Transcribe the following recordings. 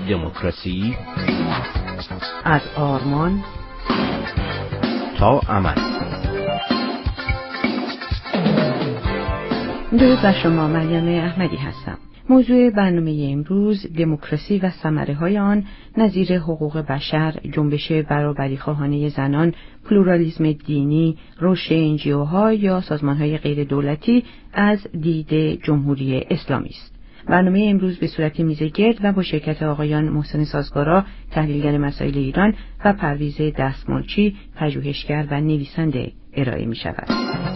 دموکراسی از آرمان تا عمل. درود بر شما، مریم احمدی هستم. موضوع برنامه امروز دموکراسی و ثمره‌های آن نظیر حقوق بشر، جنبش برابری‌خواهانه زنان، پلورالیسم دینی، رشد NGO‌ها یا سازمان‌های غیر دولتی از دید جمهوری اسلامی است. برنامه امروز به صورت میزگرد و با شرکت آقایان محسن سازگارا، تحلیلگر مسائل ایران، و پرویز دستمالچی، پژوهشگر و نویسنده ارائه می‌شود.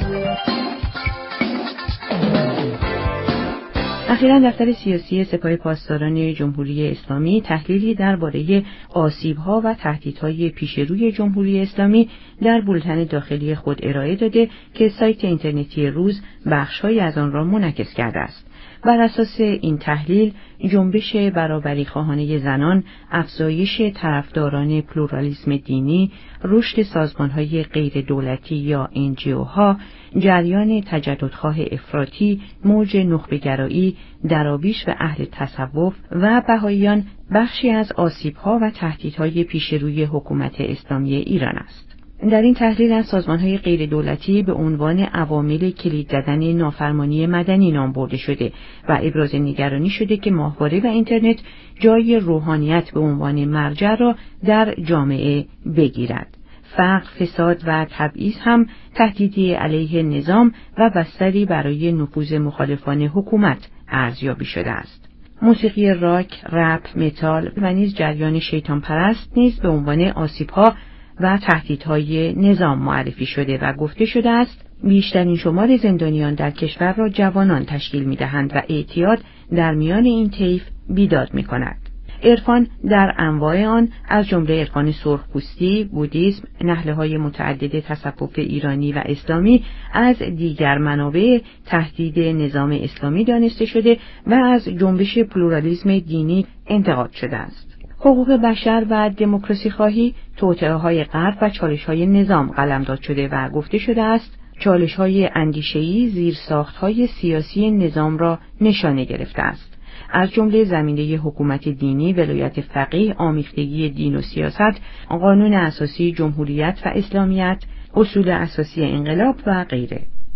اخیراً دفتر سیاسی سپاه پاسداران جمهوری اسلامی تحلیلی درباره آسیب‌ها و تهدیدهای پیشروی جمهوری اسلامی در بولتن داخلی خود ارائه داده که سایت اینترنتی روز بخش‌هایی از آن را منعکس کرده است. بر اساس این تحلیل، جنبش برابری‌خواهانه زنان، افزایش طرفداران پلورالیسم دینی، رشد سازمان‌های غیر دولتی یا NGO‌ها، جریان تجددخواه افراطی، موج نخبه‌گرایی، دراویش و اهل تصوف و بهائیان بخشی از آسیب‌ها و تهدیدهای پیشروی حکومت اسلامی ایران است. در این تحلیل از سازمان‌های غیر دولتی به عنوان عوامل کلید زدن نافرمانی مدنی نام برده شده و ابراز نگرانی شده که ماهواره و اینترنت جای روحانیت به عنوان مرجع را در جامعه بگیرد. فقر، فساد و تبعیض هم تهدیدی علیه نظام و بستری برای نفوذ مخالفان حکومت ارزیابی شده است. موسیقی راک، رپ، متال و نیز جریان شیطان پرست نیز به عنوان آسیب‌ها و تهدیدهای نظام معرفی شده و گفته شده است بیشترین شمار زندانیان در کشور را جوانان تشکیل می‌دهند و اعتیاد در میان این طیف بیداد می‌کند. عرفان در انواع آن از جمله عرفان سرخپوستی، بودیسم، نهله‌های متعدد تصوف ایرانی و اسلامی از دیگر منابع تهدید نظام اسلامی دانسته شده و از جنبش پلورالیسم دینی انتقاد شده است. حقوق بشر و دموکراسی خواهی توطئه‌های غرب و چالش‌های نظام قلمداد شده و گفته شده است چالش‌های اندیشه‌ای زیرساخت‌های سیاسی نظام را نشانه گرفته است. از جمله زمینه حکومت دینی، ولایت فقیه، آمیختگی دین و سیاست، قانون اساسی جمهوریت و اسلامیت، اصول اساسی انقلاب و غیره.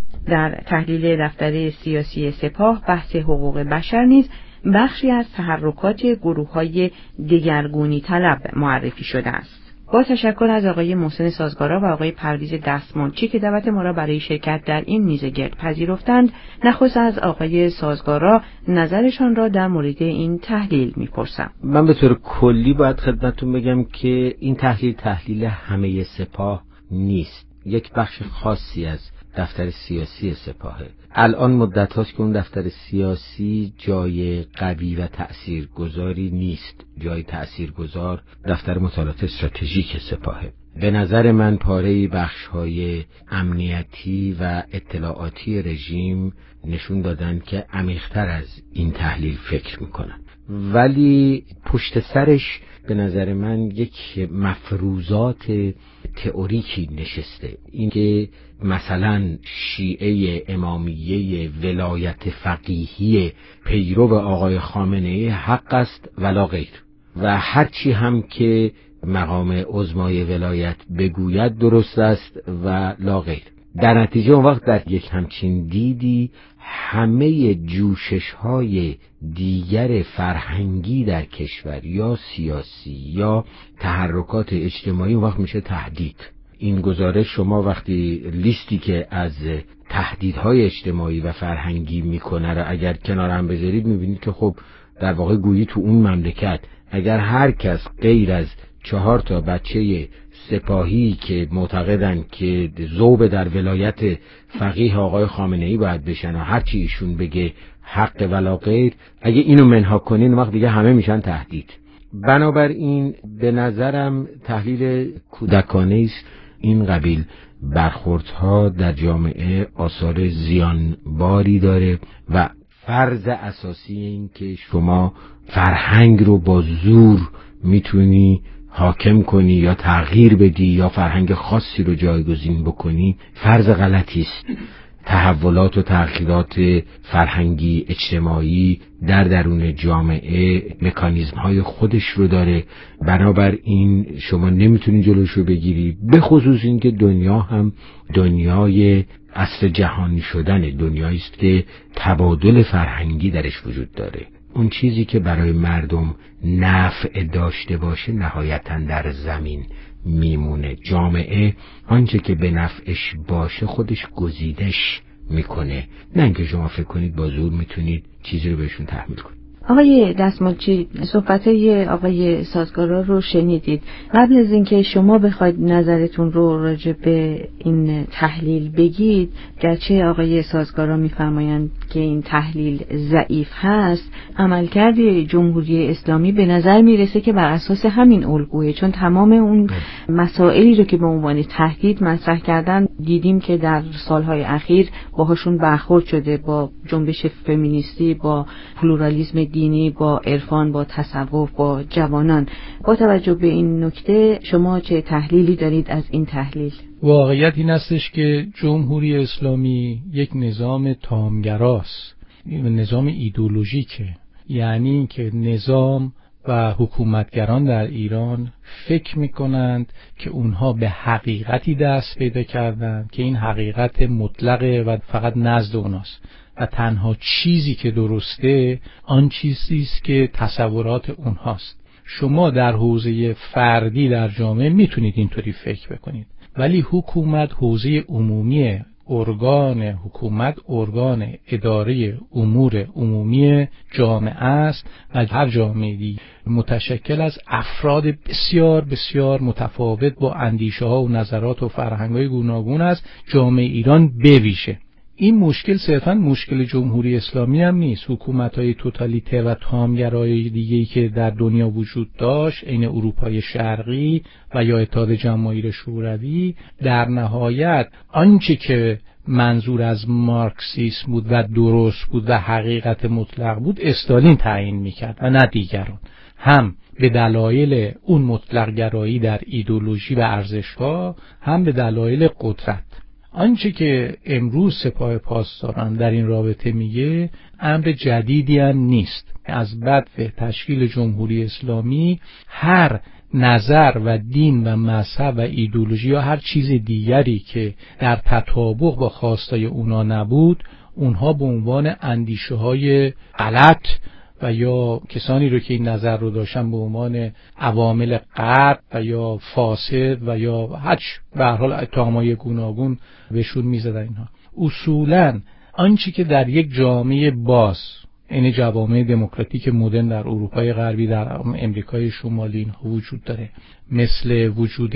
در تحلیل دفتر سیاسی سپاه بحث حقوق بشر نیز بخشی از تحرکات گروه‌های دگرگونی طلب معرفی شده است. با تشکر از آقای محسن سازگارا و آقای پرویز دستمالچی که دعوت ما را برای شرکت در این میزگرد پذیرفتند، نخست از آقای سازگارا نظرشان را در مورد این تحلیل میپرسم. من به طور کلی باید خدمتتون بگم که این تحلیل همه سپاه نیست. یک بخش خاصی از دفتر سیاسی سپاهه. الان مدت هاست که اون دفتر سیاسی جای قوی و تأثیرگذاری نیست. جای تأثیرگذار دفتر مطالعات استراتژیک سپاهه. به نظر من پاره بخش‌های امنیتی و اطلاعاتی رژیم نشون دادن که عمیق‌تر از این تحلیل فکر میکنن، ولی پشت سرش به نظر من یک مفروضات تئوریکی نشسته. این که مثلا شیعه امامیه ولایت فقیهی پیرو آقای خامنه‌ای حق است ولا غیر، و هرچی هم که مقام عظمای ولایت بگوید درست است و لا غیر. در نتیجه اون وقت در یک همچین دیدی همه جوشش‌های دیگر فرهنگی در کشور یا سیاسی یا تحرکات اجتماعی اون وقت میشه تهدید. این گزارش شما وقتی لیستی که از تهدیدهای اجتماعی و فرهنگی میکنه را اگر کنار هم بذارید میبینید که خب در واقع گویی تو اون مملکت اگر هر کس غیر از 4 بچه سپاهی که معتقدن که ذوب در ولایت فقیه آقای خامنه‌ای باید بشن و هر چی ایشون بگه حق ولا غیر، اگه اینو منها کنین وقت دیگه همه میشن تهدید. بنابراین به نظرم تحلیل کودکانه است. این قبیل برخوردها در جامعه آثار زیانباری داره و فرض اساسی این که شما فرهنگ رو با زور میتونی حاکم کنی یا تغییر بدی یا فرهنگ خاصی رو جایگزین بکنی فرض غلطی است. تحولات و تغییرات فرهنگی اجتماعی در درون جامعه مکانیزم‌های خودش رو داره، بنابراین شما نمیتونید جلوش رو بگیری، به خصوص اینکه دنیا هم دنیای عصر جهانی شدن، دنیایی است که تبادل فرهنگی درش وجود داره. اون چیزی که برای مردم نفع داشته باشه نهایتاً در زمین میمونه. جامعه آنچه که به نفعش باشه خودش گزیدش میکنه، نه اینکه شما فکر کنید با زور میتونید چیزی رو بهشون تحمیل کنید. آقای دستمالچی، صحبت‌های آقای سازگارا رو شنیدید. قبل از اینکه شما بخواید نظرتون رو راجع به این تحلیل بگید، گرچه آقای سازگارا می‌فرمایند که این تحلیل ضعیف هست، عملکرد جمهوری اسلامی به نظر میرسه که بر اساس همین الگوئه، چون تمام اون مسائلی رو که به عنوان تهدید مطرح کردن دیدیم که در سالهای اخیر باهاشون برخورد شده، با جنبش فمینیستی، با پلورالیسم دینی، با عرفان، با تصوف، با جوانان. با توجه به این نکته شما چه تحلیلی دارید از این تحلیل؟ واقعیت این استش که جمهوری اسلامی یک نظام تامگراست، نظام ایدئولوژیکه، یعنی که نظام و حکومتگران در ایران فکر میکنند که اونها به حقیقتی دست پیدا کردند که این حقیقت مطلقه و فقط نزد اوناست و تنها چیزی که درسته آن چیزی است که تصورات اونهاست. شما در حوزه فردی در جامعه میتونید اینطوری فکر بکنید، ولی حکومت حوزه عمومی، ارگان حکومت ارگان اداره امور عمومی جامعه است و هر جامعه‌ای متشکل از افراد بسیار بسیار متفاوت با اندیشه‌ها و نظرات و فرهنگ‌های گوناگون است. جامعه ایران بویژه این مشکل صرفاً مشکل جمهوری اسلامی هم نیست. حکومت‌های توتالیته و تامگرای دیگه‌ای که در دنیا وجود داشت، عین اروپای شرقی و یا اتحاد جماهیر شوروی، در نهایت آنچه که منظور از مارکسیسم بود و درست بود و حقیقت مطلق بود استالین تعیین می‌کرد و نه دیگران، هم به دلایل اون مطلق گرایی در ایدئولوژی و ارزش‌ها، هم به دلایل قدرت. آنچه که امروز سپاه پاسداران در این رابطه میگه امر جدیدی هم نیست. از بدو تشکیل جمهوری اسلامی هر نظر و دین و مذهب و ایدئولوژی یا هر چیز دیگری که در تطابق با خواستای اونا نبود، اونها به عنوان اندیشه‌های غلط و یا کسانی رو که این نظر رو داشتن به عنوان عوامل غرب و یا فاسد و یا به هر حال اتهامای گوناگون بهشون میزدن. اینها اصولاً آنچه که در یک جامعه باز، این جوامع دموکراتیک مدرن در اروپای غربی، در امریکای شمالی اینها وجود داره، مثل وجود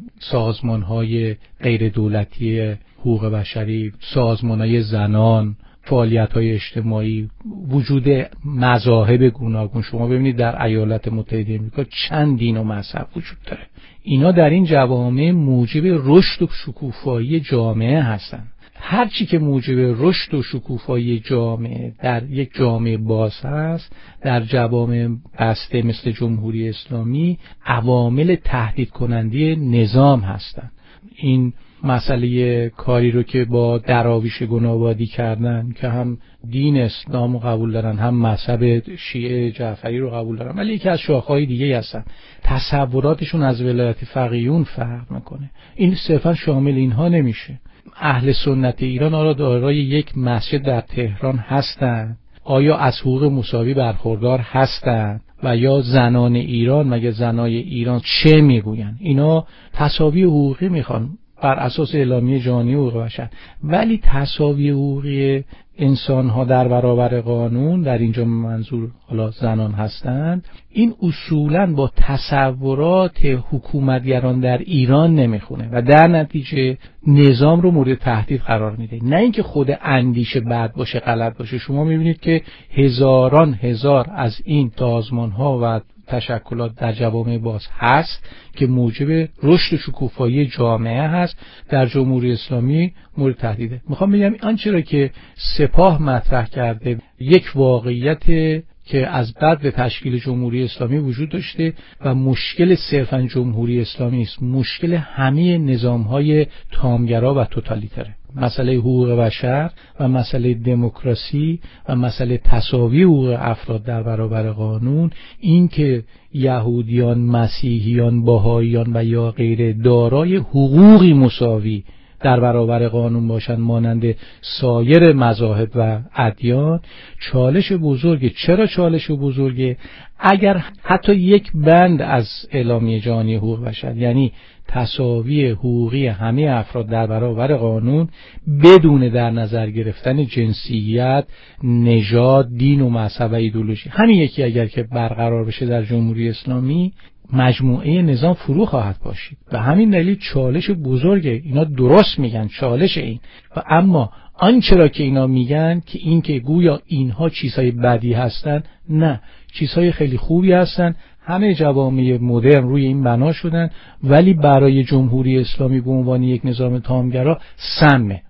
سازمان‌های غیر دولتی حقوق بشری، سازمان‌های زنان، فعالیت‌های اجتماعی، وجود مذاهب گوناگون. شما ببینید در ایالات متحده آمریکا چند دین و مذهب وجود داره. اینا در این جوامع موجب رشد و شکوفایی جامعه هستند. هر چی که موجب رشد و شکوفایی جامعه در یک جامعه باز هست، در جوامع بسته مثل جمهوری اسلامی عوامل تهدید کننده نظام هستند. این مسئله کاری رو که با دراویش گنابادی کردن که هم دین اسلام رو قبول دارن، هم مذهب شیعه جعفری رو قبول دارن، ولی یکی از شاخه‌های دیگه هستن، تصوراتشون از ولایت فقیهون فرق میکنه. این صرفا شامل اینها نمیشه. اهل سنت ایران آیا دارای یک مسجد در تهران هستند؟ آیا از حقوق مساوی برخوردار هستند؟ و یا زنان ایران، مگه زنای ایران چه میگوین؟ اینا تساوی حقوقی میخوان بر اساس اعلامیه جهانی حقوق بشر، ولی تساوی حقوقی انسان ها در برابر قانون، در اینجا منظور حالا زنان هستند، این اصولاً با تصورات حکومتگران در ایران نمیخونه و در نتیجه نظام رو مورد تهدید قرار میده. نه اینکه خود اندیشه بد باشه، غلط باشه. شما میبینید که هزاران هزار از این سازمان ها و تشکلات در جوامع باز هست که موجب رشد و شکوفایی جامعه هست، در جمهوری اسلامی مورد تهدیده. میخوام بگم آنچه را که سپاه مطرح کرده یک واقعیت که از بعد به تشکیل جمهوری اسلامی وجود داشته و مشکل صرفاً جمهوری اسلامی است، مشکل همه نظام‌های تامگرا و توتالیتره. مسئله حقوق بشر و مسئله دموکراسی و مسئله تساوی حقوق افراد در برابر قانون، این که یهودیان، مسیحیان، بهائیان و یا غیره دارای حقوقی مساوی در برابر قانون باشند مانند سایر مذاهب و ادیان، چالش بزرگه. چرا چالش بزرگه؟ اگر حتی یک بند از اعلامیه جهانی حقوق بشر، یعنی تساوی حقوقی همه افراد در برابر قانون بدون در نظر گرفتن جنسیت، نژاد، دین و مذهب و ایدئولوژی، همین یکی اگر که برقرار بشه در جمهوری اسلامی، مجموعه نظام فرو خواهد پاشید. و همین دلیل چالش بزرگه. اینا درست میگن چالش این، و اما آنچه را که اینا میگن که این که گویا اینها چیزهای بدی هستن، نه، چیزهای خیلی خوبی هستن. همه جوامع مدرن روی این بنا شدن، ولی برای جمهوری اسلامی به عنوان یک نظام تامگرا سمه.